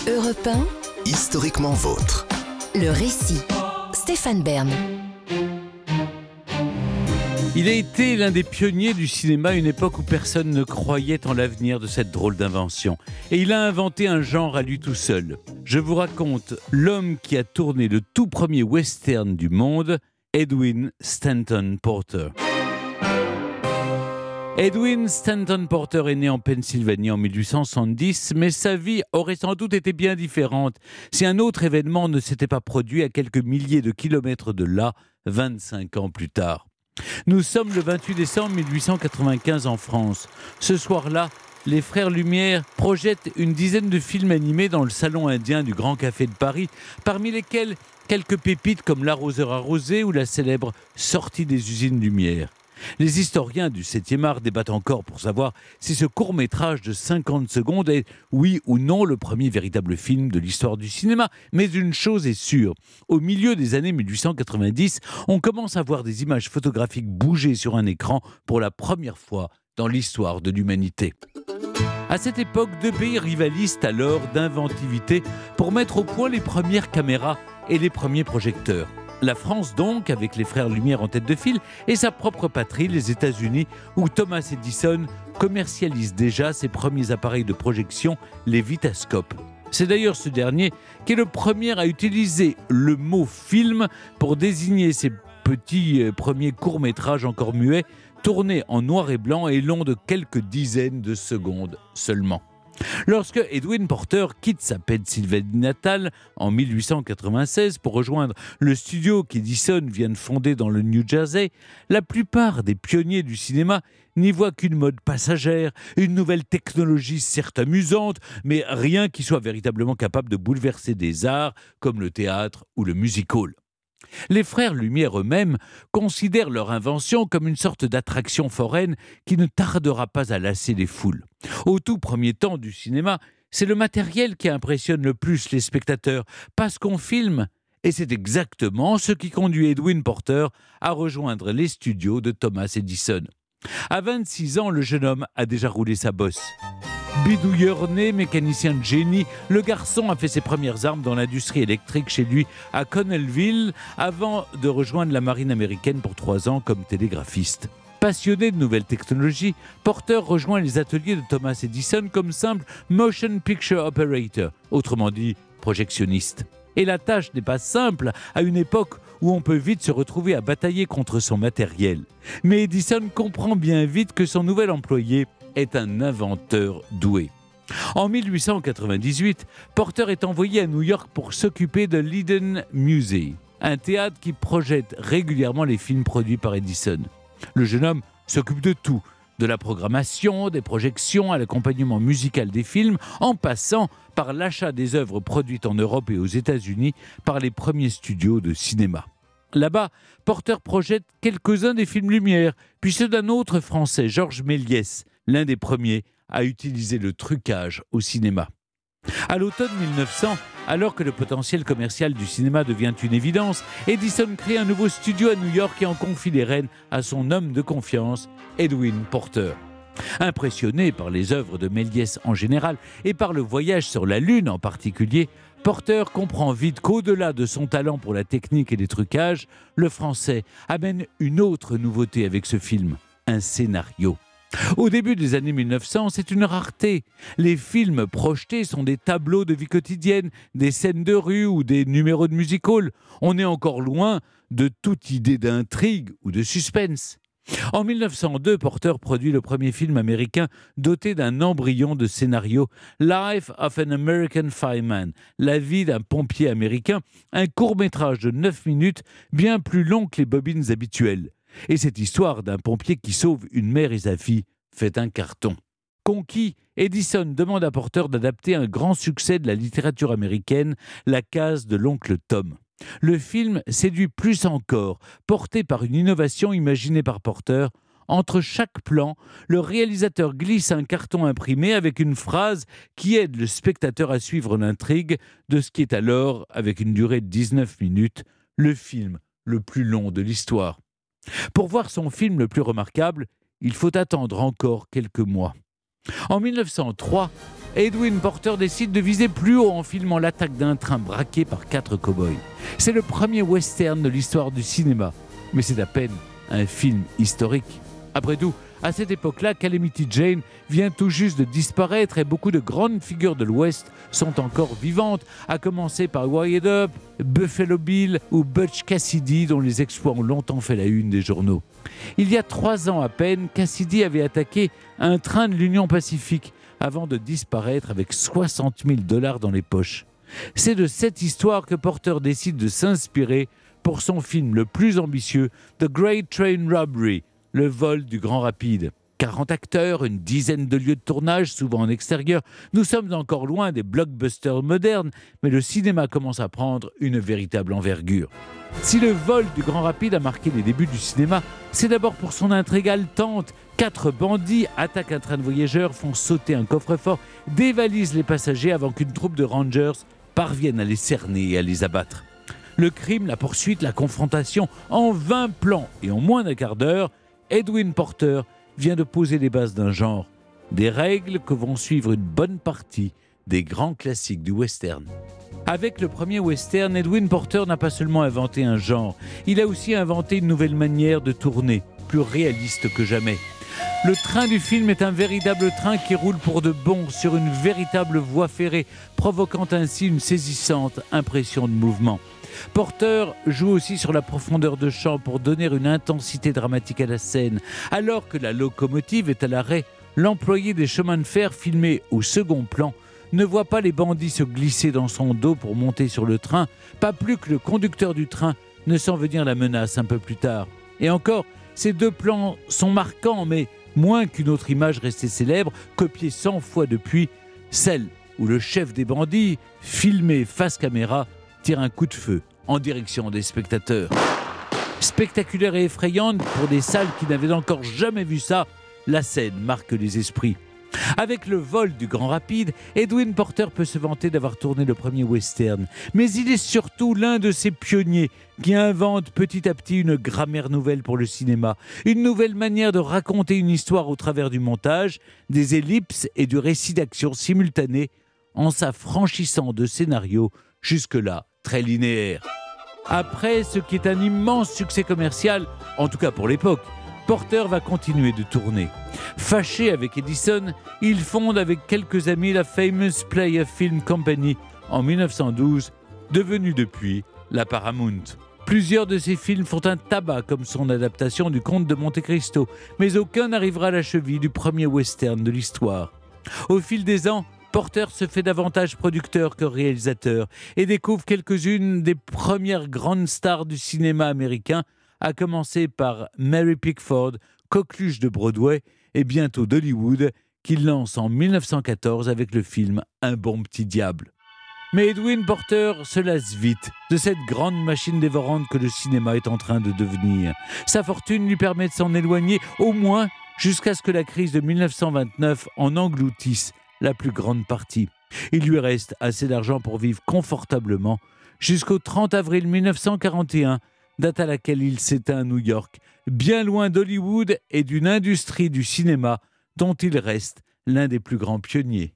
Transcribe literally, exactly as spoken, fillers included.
Europe un, Historiquement vôtre. le récit. Stéphane Bern. Il a été l'un des pionniers du cinéma à une époque où personne ne croyait en l'avenir de cette drôle d'invention. Et il a inventé un genre à lui tout seul. Je vous raconte l'homme qui a tourné le tout premier western du monde, Edwin Stanton Porter. Edwin Stanton Porter est né en Pennsylvanie en mille huit cent soixante-dix, mais sa vie aurait sans doute été bien différente si un autre événement ne s'était pas produit à quelques milliers de kilomètres de là, vingt-cinq ans plus tard. Nous sommes le vingt-huit décembre mille huit cent quatre-vingt-quinze en France. Ce soir-là, les frères Lumière projettent une dizaine de films animés dans le salon indien du Grand Café de Paris, parmi lesquels quelques pépites comme L'arroseur arrosé ou la célèbre Sortie des usines Lumière. Les historiens du septième art débattent encore pour savoir si ce court-métrage de cinquante secondes est, oui ou non, le premier véritable film de l'histoire du cinéma. Mais une chose est sûre, au milieu des années mille huit cent quatre-vingt-dix, on commence à voir des images photographiques bouger sur un écran pour la première fois dans l'histoire de l'humanité. À cette époque, deux pays rivalisent alors d'inventivité pour mettre au point les premières caméras et les premiers projecteurs. La France donc, avec les frères Lumière en tête de file, et sa propre patrie, les États-Unis, où Thomas Edison commercialise déjà ses premiers appareils de projection, les vitascopes. C'est d'ailleurs ce dernier qui est le premier à utiliser le mot film pour désigner ces petits euh, premiers courts-métrages encore muets, tournés en noir et blanc et longs de quelques dizaines de secondes seulement. Lorsque Edwin Porter quitte sa Pennsylvanie natale en mille huit cent quatre-vingt-seize pour rejoindre le studio qu'Edison vient de fonder dans le New Jersey, la plupart des pionniers du cinéma n'y voient qu'une mode passagère, une nouvelle technologie certes amusante, mais rien qui soit véritablement capable de bouleverser des arts comme le théâtre ou le music-hall. Les frères Lumière eux-mêmes considèrent leur invention comme une sorte d'attraction foraine qui ne tardera pas à lasser les foules. Au tout premier temps du cinéma, c'est le matériel qui impressionne le plus les spectateurs, pas ce qu'on filme. Et c'est exactement ce qui conduit Edwin Porter à rejoindre les studios de Thomas Edison. À vingt-six ans, le jeune homme a déjà roulé sa bosse. Bidouilleur né, mécanicien de génie, le garçon a fait ses premières armes dans l'industrie électrique chez lui à Connellville avant de rejoindre la marine américaine pour trois ans comme télégraphiste. Passionné de nouvelles technologies, Porter rejoint les ateliers de Thomas Edison comme simple motion picture operator, autrement dit projectionniste. Et la tâche n'est pas simple à une époque où on peut vite se retrouver à batailler contre son matériel. Mais Edison comprend bien vite que son nouvel employé est un inventeur doué. En mille huit cent quatre-vingt-dix-huit, Porter est envoyé à New York pour s'occuper de l'Eden Museum, un théâtre qui projette régulièrement les films produits par Edison. Le jeune homme s'occupe de tout, de la programmation, des projections, à l'accompagnement musical des films, en passant par l'achat des œuvres produites en Europe et aux États-Unis par les premiers studios de cinéma. Là-bas, Porter projette quelques-uns des films Lumière, puis ceux d'un autre Français, Georges Méliès, l'un des premiers à utiliser le trucage au cinéma. À l'automne mille neuf cents, alors que le potentiel commercial du cinéma devient une évidence, Edison crée un nouveau studio à New York et en confie les rênes à son homme de confiance, Edwin Porter. Impressionné par les œuvres de Méliès en général et par le voyage sur la Lune en particulier, Porter comprend vite qu'au-delà de son talent pour la technique et les trucages, le Français amène une autre nouveauté avec ce film, un scénario. Au début des années mille neuf cents, c'est une rareté. Les films projetés sont des tableaux de vie quotidienne, des scènes de rue ou des numéros de music-hall. On est encore loin de toute idée d'intrigue ou de suspense. En mille neuf cent deux, Porter produit le premier film américain doté d'un embryon de scénario, Life of an American Fireman, la vie d'un pompier américain, un court-métrage de neuf minutes, bien plus long que les bobines habituelles. Et cette histoire d'un pompier qui sauve une mère et sa fille fait un carton. Conquis, Edison demande à Porter d'adapter un grand succès de la littérature américaine, La case de l'oncle Tom. Le film séduit plus encore, porté par une innovation imaginée par Porter. Entre chaque plan, le réalisateur glisse un carton imprimé avec une phrase qui aide le spectateur à suivre l'intrigue de ce qui est alors, avec une durée de dix-neuf minutes, le film le plus long de l'histoire. Pour voir son film le plus remarquable, il faut attendre encore quelques mois. En mille neuf cent trois, Edwin Porter décide de viser plus haut en filmant l'attaque d'un train braqué par quatre cow-boys. C'est le premier western de l'histoire du cinéma, mais c'est à peine un film historique. Après tout, à cette époque-là, Calamity Jane vient tout juste de disparaître et beaucoup de grandes figures de l'Ouest sont encore vivantes, à commencer par Wyatt Earp, Buffalo Bill ou Butch Cassidy, dont les exploits ont longtemps fait la une des journaux. Il y a trois ans à peine, Cassidy avait attaqué un train de l'Union Pacifique avant de disparaître avec soixante mille dollars dans les poches. C'est de cette histoire que Porter décide de s'inspirer pour son film le plus ambitieux, The Great Train Robbery, le vol du Grand Rapide. quarante acteurs, une dizaine de lieux de tournage, souvent en extérieur. Nous sommes encore loin des blockbusters modernes, mais le cinéma commence à prendre une véritable envergure. Si le vol du Grand Rapide a marqué les débuts du cinéma, c'est d'abord pour son intrigue haletante. Quatre bandits attaquent un train de voyageurs, font sauter un coffre-fort, dévalisent les passagers avant qu'une troupe de rangers parvienne à les cerner et à les abattre. Le crime, la poursuite, la confrontation, en vingt plans et en moins d'un quart d'heure, Edwin Porter vient de poser les bases d'un genre, des règles que vont suivre une bonne partie des grands classiques du western. Avec le premier western, Edwin Porter n'a pas seulement inventé un genre, il a aussi inventé une nouvelle manière de tourner, plus réaliste que jamais. Le train du film est un véritable train qui roule pour de bon sur une véritable voie ferrée, provoquant ainsi une saisissante impression de mouvement. Porter joue aussi sur la profondeur de champ pour donner une intensité dramatique à la scène. Alors que la locomotive est à l'arrêt, l'employé des chemins de fer filmé au second plan ne voit pas les bandits se glisser dans son dos pour monter sur le train, pas plus que le conducteur du train ne sent venir la menace un peu plus tard. Et encore, ces deux plans sont marquants, mais moins qu'une autre image restée célèbre, copiée cent fois depuis, celle où le chef des bandits, filmé face caméra, tire un coup de feu en direction des spectateurs. Spectaculaire et effrayante pour des salles qui n'avaient encore jamais vu ça, la scène marque les esprits. Avec le vol du Grand Rapide, Edwin Porter peut se vanter d'avoir tourné le premier western, mais il est surtout l'un de ces pionniers qui inventent petit à petit une grammaire nouvelle pour le cinéma, une nouvelle manière de raconter une histoire au travers du montage, des ellipses et du récit d'action simultané, en s'affranchissant de scénarios jusque-là très linéaires. Après ce qui est un immense succès commercial, en tout cas pour l'époque, Porter va continuer de tourner. Fâché avec Edison, il fonde avec quelques amis la Famous Player Film Company en mille neuf cent douze, devenue depuis la Paramount. Plusieurs de ses films font un tabac comme son adaptation du Comte de Monte Cristo, mais aucun n'arrivera à la cheville du premier western de l'histoire. Au fil des ans, Porter se fait davantage producteur que réalisateur et découvre quelques-unes des premières grandes stars du cinéma américain, à commencer par Mary Pickford, coqueluche de Broadway et bientôt d'Hollywood, qu'il lance en mille neuf cent quatorze avec le film Un bon petit diable. Mais Edwin Porter se lasse vite de cette grande machine dévorante que le cinéma est en train de devenir. Sa fortune lui permet de s'en éloigner, au moins jusqu'à ce que la crise de mille neuf cent vingt-neuf en engloutisse la plus grande partie. Il lui reste assez d'argent pour vivre confortablement jusqu'au trente avril mille neuf cent quarante et un, date à laquelle il s'éteint à New York, bien loin d'Hollywood et d'une industrie du cinéma dont il reste l'un des plus grands pionniers.